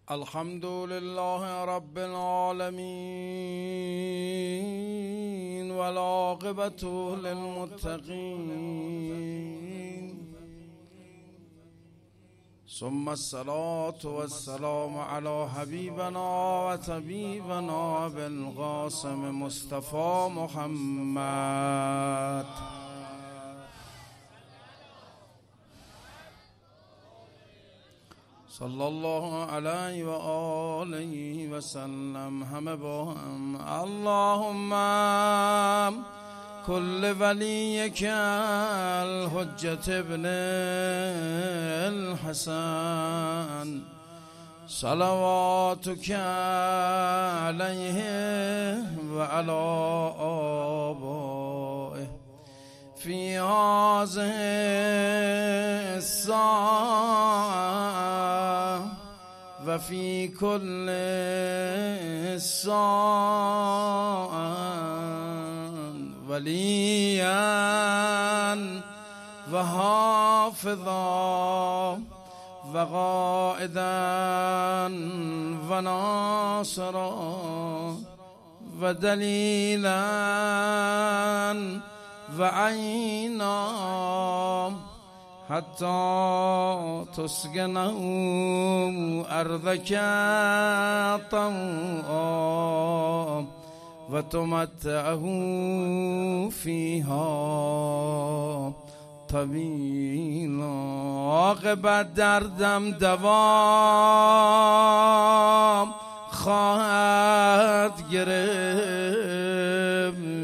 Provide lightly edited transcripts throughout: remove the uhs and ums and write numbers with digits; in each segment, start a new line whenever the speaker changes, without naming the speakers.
الحمد لله رب العالمين والعاقبة للمتقين ثم الصلاة والسلام على حبيبنا وطبيبنا بالقاسم مصطفى محمد صلی الله علیه و آله و سلم. همه با هم اللهم کل ولیک الحجة ابن الحسن صلواتک علیه و علی آبائه فی هذه الساعة و فی کل ساعة ولیا و حافظا و قائدا و ناصرا و دلیلا و عینا حتی تسکنه ارضک طوعا و تمتعه فیها طویلا. عاقبت دردم دوام خواهد گرفت،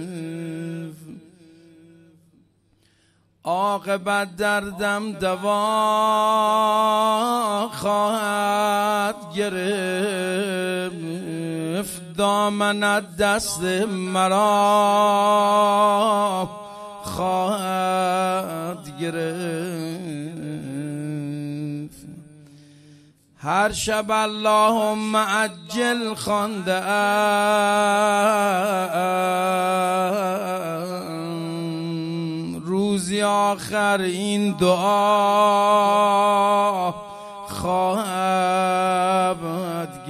عاقبت دردم دوا خواهد گرفت، دامنت دست مرا خواهد گرفت. هر شب اللهم عجل خوانده روزی آخر این دعا خواهد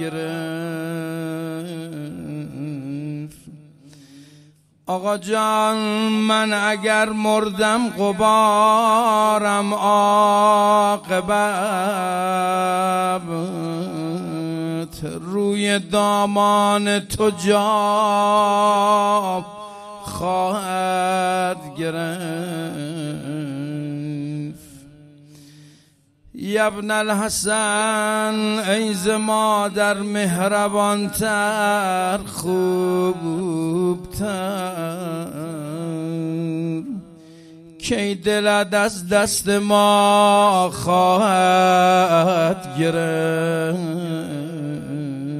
گرفت. آقا جان من اگر مردم غبارم عاقبت روی دامان تو جا خواهد گرفت. یا ابن الحسن ای ز مادر مهربانتر خوبتر، کی دلت از دست ما خواهد گرفت.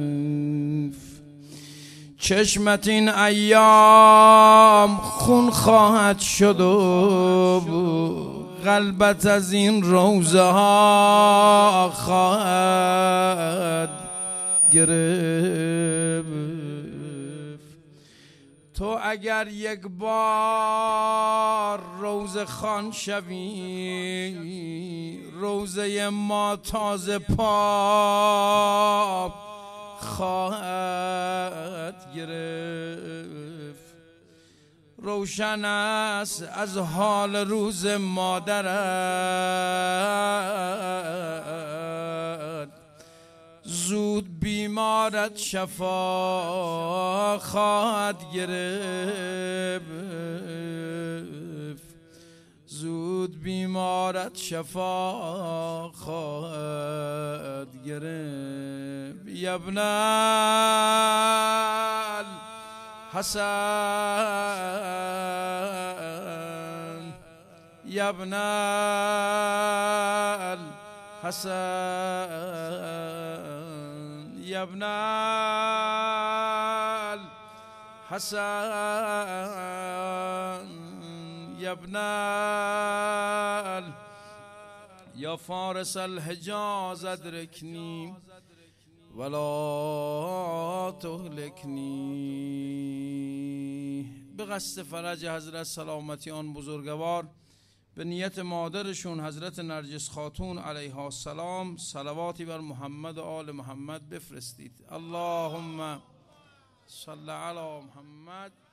چشمت این ایام خون خواهد شد و قلبت از این روزه ها خواهد گرفت. تو اگر یک بار روزه خوان شوی، روزه ما تازه پا خواهد گرفت. روشن است از حال روز مادرت، زود بیمارت شفا خواهد گرفت، زود بیمارت شفا خواهد گرفت. یا ابن الحسن، یا ابن الحسن، یا ابن الحسن، یا ابن یا فارس الحجاز ادرکنی ولا تهلکنی. به قصد فرج حضرت سلامتی آن بزرگوار به نیت مادرشون حضرت نرجس خاتون علیها السلام صلواتی بر محمد و آل محمد بفرستید. اللهم صل علی محمد.